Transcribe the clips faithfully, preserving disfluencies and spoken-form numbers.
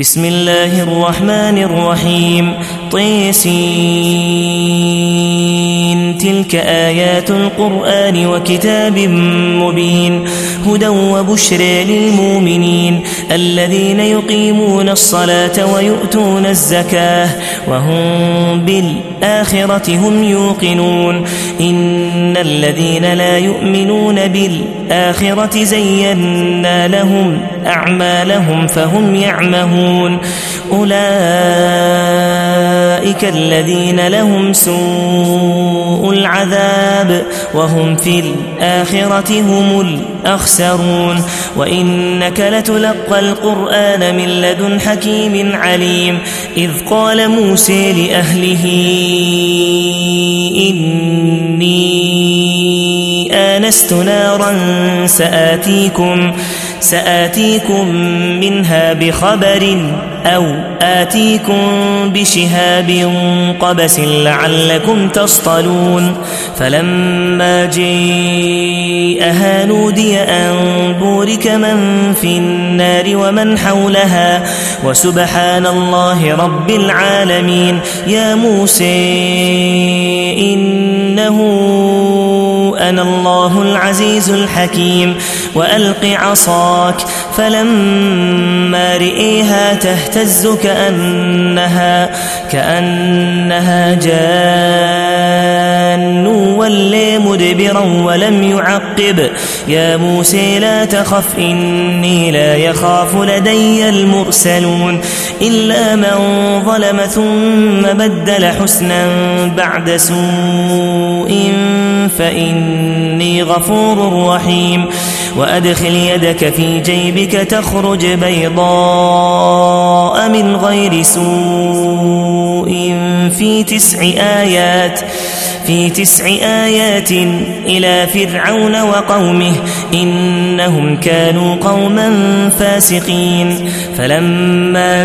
بسم الله الرحمن الرحيم. طيسين تلك آيات القرآن وكتاب مبين هدى وبشرى للمؤمنين الذين يقيمون الصلاة ويؤتون الزكاة وهم بالآخرة هم يوقنون. إن الذين لا يؤمنون بالآخرة زينا لهم أعمالهم فهم يعمهون. أولئك الذين لهم سوء العذاب وهم في الآخرة هم الأخسرون. وإنك لتلقى القرآن من لدن حكيم عليم. إذ قال موسى لأهله إني آنست نارا سآتيكم سآتيكم منها بخبر أو آتيكم بشهاب قبس لعلكم تصطلون. فلما جاءها نودي أن بورك من في النار ومن حولها وسبحان الله رب العالمين. يا موسى إنه أنا الله العزيز الحكيم وألق عصاك. فلما رئيها تهتز كأنها, كأنها جان ولي مدبرا ولم يعقب. يا موسى لا تخف إني لا يخاف لدي المرسلون. إلا من ظلم ثم بدل حسنا بعد سوء فإني غفور رحيم. وأدخل يدك في جيبك تخرج بيضاء من غير سوء في تسع آيات في تسع آيات إلى فرعون وقومه إنهم كانوا قوما فاسقين. فلما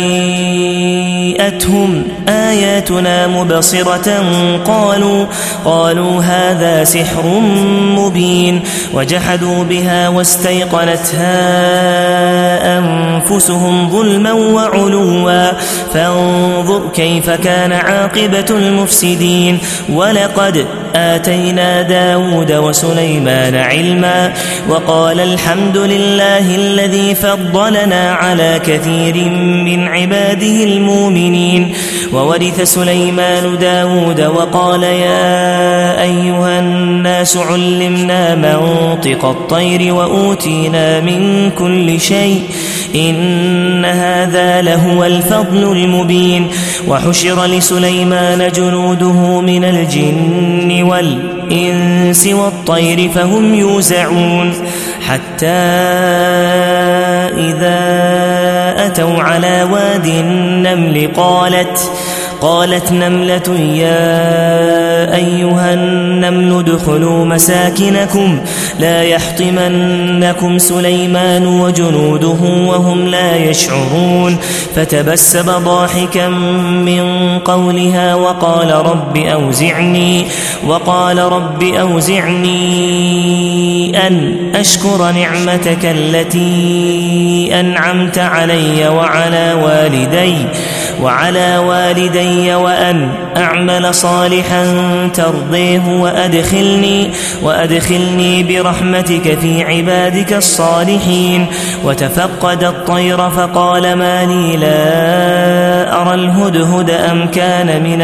جاءتهم آياتنا مبصرة قالوا قالوا هذا سحر مبين. وجحدوا بها واستيقنتها أنفسهم ظلما وعلوا فانظر كيف كان عاقبة المفسدين. ولقد آتينا داود وسليمان علما وقال الحمد لله الذي فضلنا على كثير من عباده المؤمنين. وورث سليمان داود وقال يا أيها الناس علمنا منطق الطير وأوتينا من كل شيء إن هذا لهو الفضل المبين. وحشر لسليمان جنوده من الجن والإنس والطير فهم يوزعون حتى إذا أتوا على واد النمل قالت قالت نملة يا أيها النمل ادخلوا مساكنكم لا يحطمنكم سليمان وجنوده وهم لا يشعرون. فتبسم ضاحكا من قولها وقال رب أوزعني وقال رب أوزعني أن أشكر نعمتك التي أنعمت علي وعلى والدي وعلى والدي وأن أعمل صالحا ترضيه وأدخلني, وأدخلني برحمتك في عبادك الصالحين. وتفقد الطير فقال ما لي لا أرى الهدهد أم كان من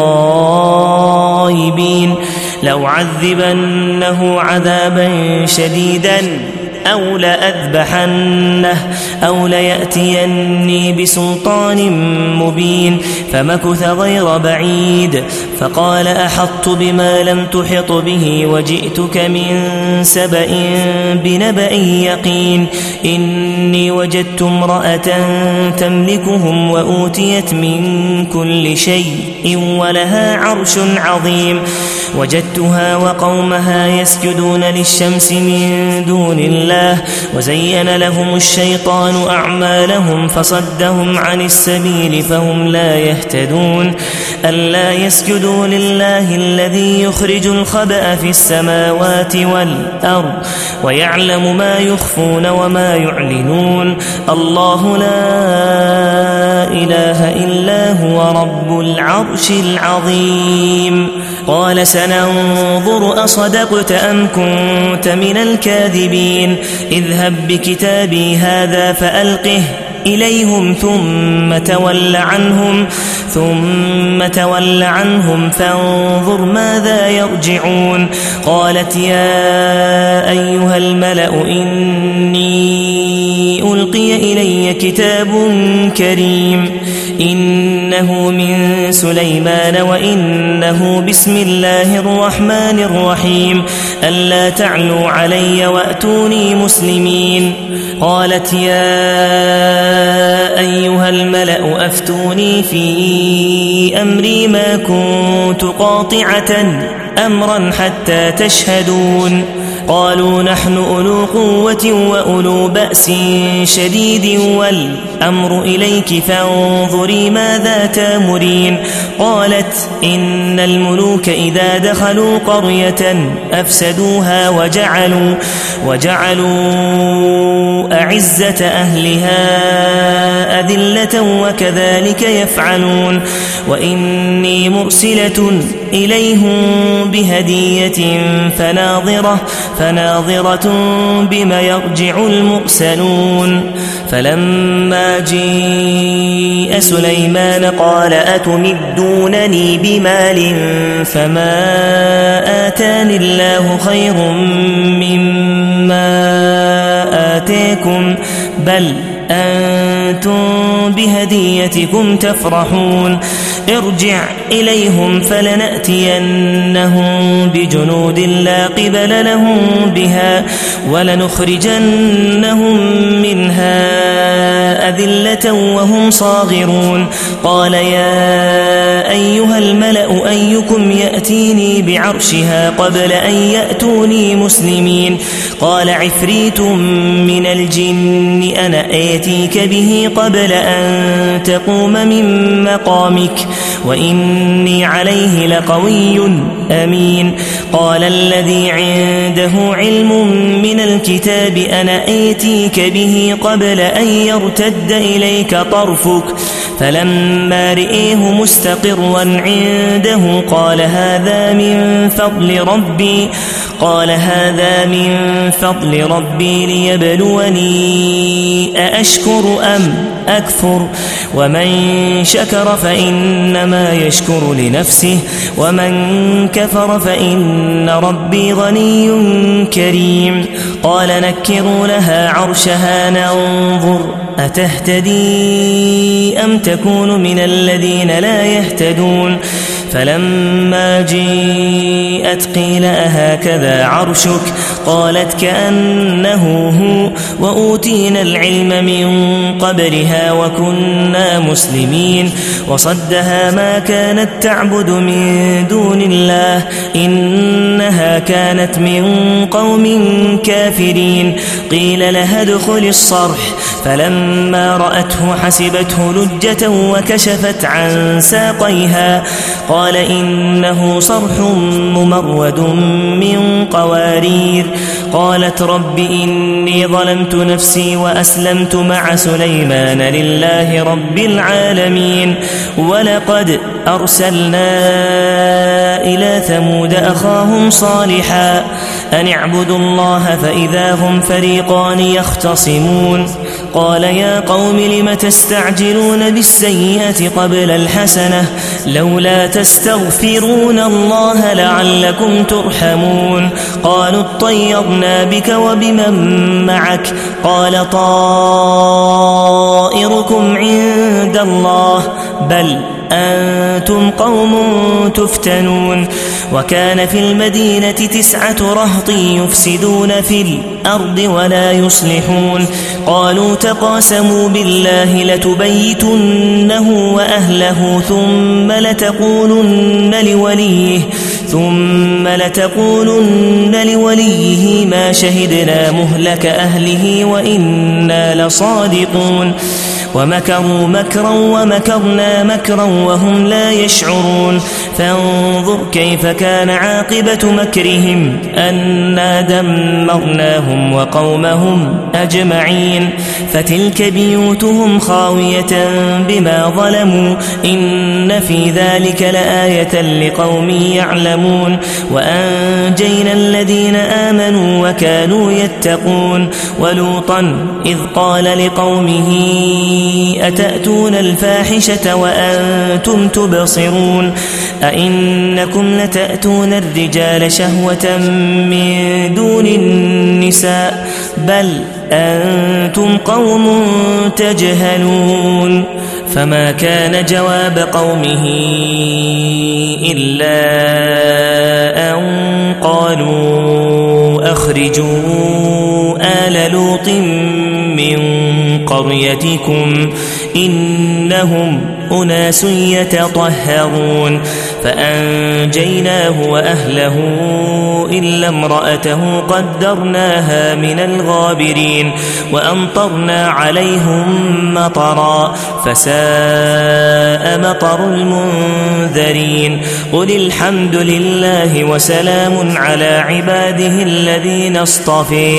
الغائبين لو عذبنه عذابا شديدا أو لأذبحنه أو ليأتيني بسلطان مبين. فمكث غير بعيد فقال أحطت بما لم تحط به وجئتك من سبأ بنبأ يقين. إني وجدت امرأة تملكهم وأوتيت من كل شيء ولها عرش عظيم. وجدتها وقومها يسجدون للشمس من دون الله وزين لهم الشيطان أعمالهم فصدهم عن السبيل فهم لا يهتدون. ألا يسجدوا لله الذي يخرج الخبأ في السماوات والأرض ويعلم ما يخفون وما يعلنون. الله لا رب العرش العظيم. قال سننظر أصدقت أم كنت من الكاذبين اذهب بكتابي هذا فألقه إليهم ثم تول عنهم ثم تول عنهم فانظر ماذا يرجعون. قالت يا أيها الملأ إني ألقي إلي كتاب كريم إنه من سليمان وإنه بسم الله الرحمن الرحيم ألا تعلوا علي وأتوني مسلمين. قالت يا أيها الملأ أفتوني في أمري ما كنت قاطعة أمرا حتى تشهدون. قالوا نحن أولو قوة وأولو بأس شديد والأمر إليك فانظري ماذا تامرين. قالت إن الملوك إذا دخلوا قرية أفسدوها وجعلوا, وجعلوا أعزة أهلها أذلة وكذلك يفعلون. وإني مرسلة إليهم بهدية فناظرة فناظرة بما يرجع المرسلون. فلما جيء سليمان قال أتمدونني بمال فما آتاني الله خير مما آتيكم بل أنتم بهديتكم تفرحون. ارجع إليهم فلنأتينهم بجنود لا قبل لهم بها ولنخرجنهم منها أذلة وهم صاغرون. قال يا أيها الملأ أيكم يأتيني بعرشها قبل أن يأتوني مسلمين. قال عفريت من الجن أنا آتيك به قبل أن تقوم من مقامك وإني عليه لقوي أمين. قال الذي عنده علم من الكتاب أنا آتيك به قبل أن يرتد إليك طرفك فلما رئيه مستقرا عنده قال هذا من فضل ربي قال هذا من فضل ربي ليبلوني أأشكر أم أكفر ومن شكر فإنما يشكر لنفسه ومن كفر فإن ربي غني كريم. قال نكروا لها عرشها ننظر أتهتدي أم تكون من الذين لا يهتدون. فلما جيءت قيل أهكذا عرشك قالت كأنه هو وأوتينا العلم من قبلها وكنا مسلمين. وصدها ما كانت تعبد من دون الله إنها كانت من قوم كافرين. قيل لها ادخل الصرح فلما رأته حسبته لجة وكشفت عن ساقيها قال إنه صرح ممرد من قوارير. قالت رب إني ظلمت نفسي وأسلمت مع سليمان لله رب العالمين. ولقد أرسلنا إلى ثمود أخاهم صالحا أن اعبدوا الله فإذا هم فريقان يختصمون. قال يا قوم لم تستعجلون بالسيئة قبل الحسنة لولا تستغفرون الله لعلكم ترحمون. قالوا اطيرنا بك وبمن معك قال طائركم عند الله بل أنتم قوم تفتنون. وكان في المدينة تسعة رهط يفسدون في الأرض ولا يصلحون. قالوا تقاسموا بالله لتبيتنه وأهله ثم لتقولن لوليه ثم لتقولن لوليه ما شهدنا مهلك أهله وإنا لصادقون. ومكروا مكرا ومكرنا مكرا وهم لا يشعرون فانظر كيف كان عاقبة مكرهم أنا دمرناهم وقومهم أجمعين فتلك بيوتهم خاوية بما ظلموا إن في ذلك لآية لقوم يعلمون وأنجينا الذين آمنوا وكانوا يتقون ولوطا إذ قال لقومه أتأتون الفاحشة وأنتم تبصرون أئنكم لتأتون الرجال شهوة من دون النساء بل أنتم قوم تجهلون فما كان جواب قومه إلا أن قالوا أخرجوا آل لوط من قريتكم إنهم أناس يتطهرون فأنجيناه وأهله إلا امرأته قدرناها من الغابرين وأمطرنا عليهم مطرا فساء مطر المنذرين قل الحمد لله وسلام على عباده الذين اصطفى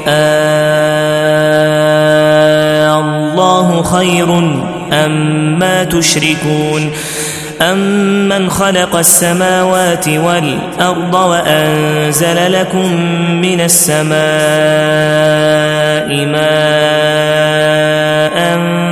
الله خير أما تشركون أمن خلق السماوات والأرض وأنزل لكم من السماء ماء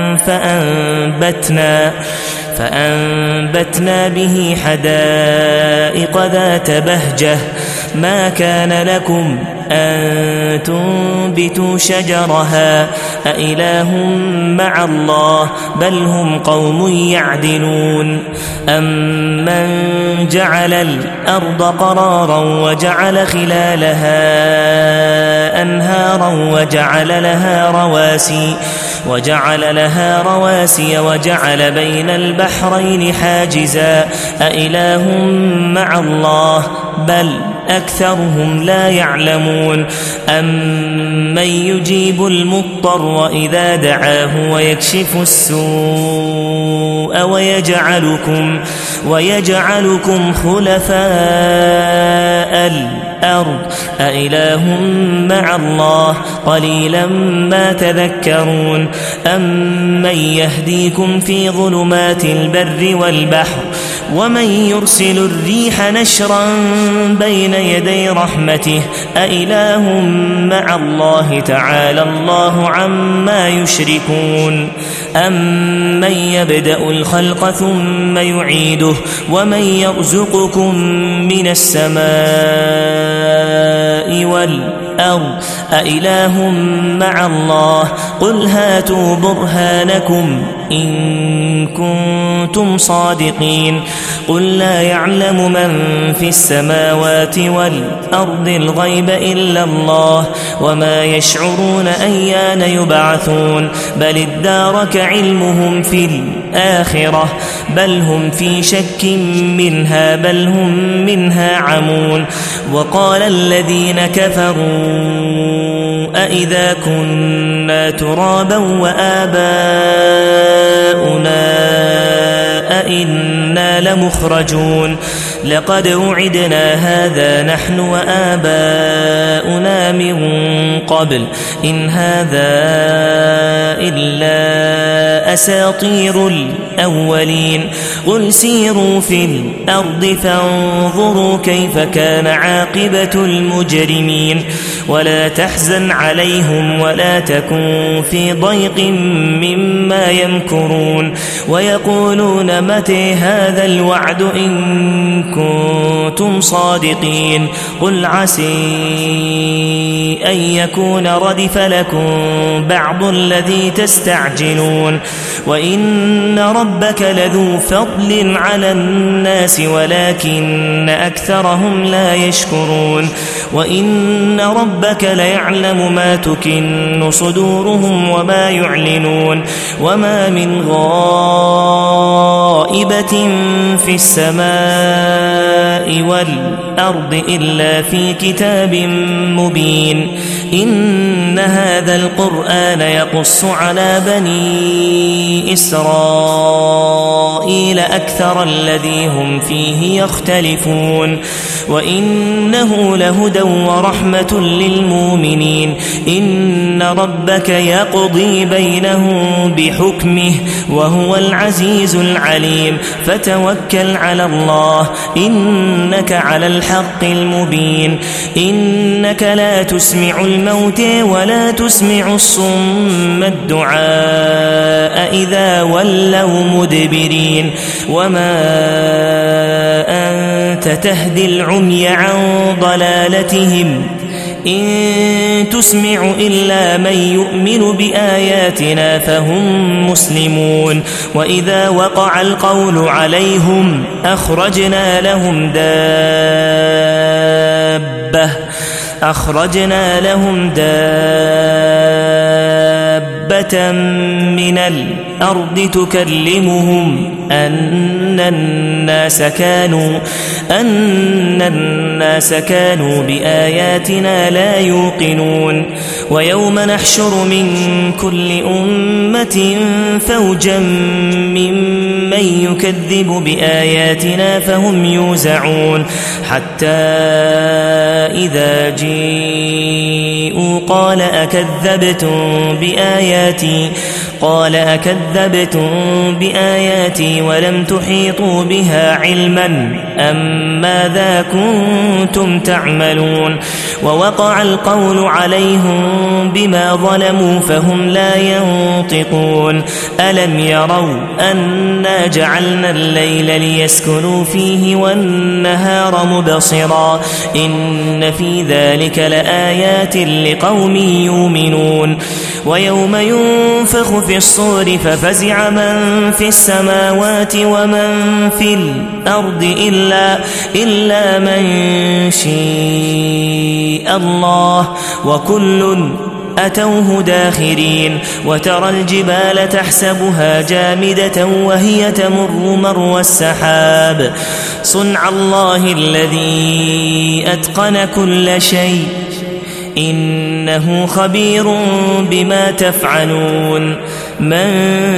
فأنبتنا فأنبتنا به حدائق ذات بهجة ما كان لكم أن تنبتوا شجرها أإله مع الله بل هم قوم يعدلون أمن جعل الأرض قرارا وجعل خلالها أنهارا وجعل لها رواسي وجعل لها رواسي وجعل بين البحرين حاجزا أإله مع الله بل أكثرهم لا يعلمون أمن يجيب المضطر إذا دعاه ويكشف السوء ويجعلكم ويجعلكم خلفاء الأرض أإله مع الله قليلا ما تذكرون أمن يهديكم في ظلمات البر والبحر ومن يرسل الريح نشرا بين يدي رحمته أإله مع الله تعالى الله عما يشركون أمن يبدأ الخلق ثم يعيده ومن يرزقكم من السماء والأرض أإله مع الله قل هاتوا برهانكم إن كنتم صادقين قل لا يعلم من في السماوات والأرض الغيب إلا الله وما يشعرون أيان يبعثون بل ادارك علمهم في الآخرة بل هم في شك منها بل هم منها عمون وقال الذين كفروا أإذا كنا ترابا وآباؤنا أئنا لمخرجون لقد وعدنا هذا نحن وآباؤنا من قبل إن هذا إلا أساطير الأولين قل سيروا في الأرض فانظروا كيف كان عاقبة المجرمين ولا تحزن عليهم ولا تكن في ضيق مما يمكرون ويقولون متى هذا الوعد إن كنتم صادقين قل عسى أن يكون ردف لكم بعض الذي تستعجلون وإن ربك لذو فضل على الناس ولكن أكثرهم لا يشكرون وإن ربك ليعلم ما تكن صدورهم وما يعلنون وما من غائبة غائبة في السماء والأرض إلا في كتاب مبين إن هذا القرآن يقص على بني إسرائيل أكثر الذي هم فيه يختلفون وإنه لهدى ورحمة للمؤمنين إن ربك يقضي بينهم بحكمه وهو العزيز العليم فتوكل على الله إنك على الحق المبين إنك لا تسمع الموت ولا تسمع الصم الدعاء إذا ولوا مدبرين وما أنت تهدي العمي عن ضلالتهم إن تسمع إلا من يؤمن بآياتنا فهم مسلمون وإذا وقع القول عليهم أخرجنا لهم دابة أخرجنا لهم دابة من الأرض تكلمهم أن الناس كانوا أن الناس كانوا بآياتنا لا يوقنون ويوم نحشر من كل أمة فوجا ممن يكذب بآياتنا فهم يوزعون حتى إذا جيءوا قال أكذبتم بآياتي قال أكذبتم بآياتي ولم تحيطوا بها علما أم ماذا كنتم تعملون ووقع القول عليهم بما ظلموا فهم لا ينطقون ألم يروا أنا جعلنا الليل ليسكنوا فيه والنهار مبصرا إن في ذلك لآيات لقوم يؤمنون ويوم ينفخ في الصور ففزع من في السماوات ومن في الأرض إلا, إلا من شاء الله وكل أتوه داخرين وترى الجبال تحسبها جامدة وهي تمر مر السحاب صنع الله الذي أتقن كل شيء إنه خبير بما تفعلون من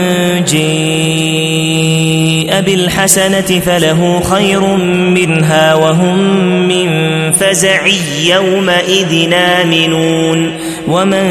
جاء بالحسنة فله خير منها وهم من فزع يومئذ آمنون ومن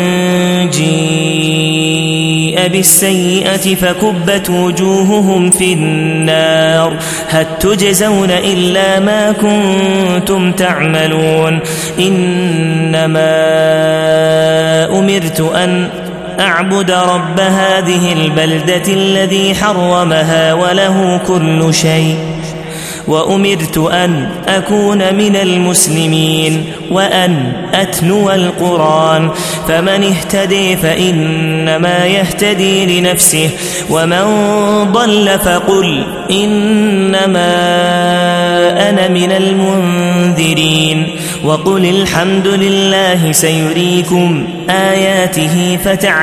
جاء بالسيئة فكبت وجوههم في النار هل تجزون إلا ما كنتم تعملون إنما أمرت أن أعبد رب هذه البلدة الذي حرمها وله كل شيء وأمرت أن أكون من المسلمين وأن أتلو القرآن فمن اهتدي فإنما يهتدي لنفسه ومن ضل فقل إنما أنا من المنذرين وقل الحمد لله سيريكم آياته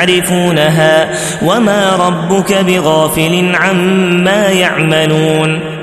فتعرفونها وما ربك بغافل عما يعملون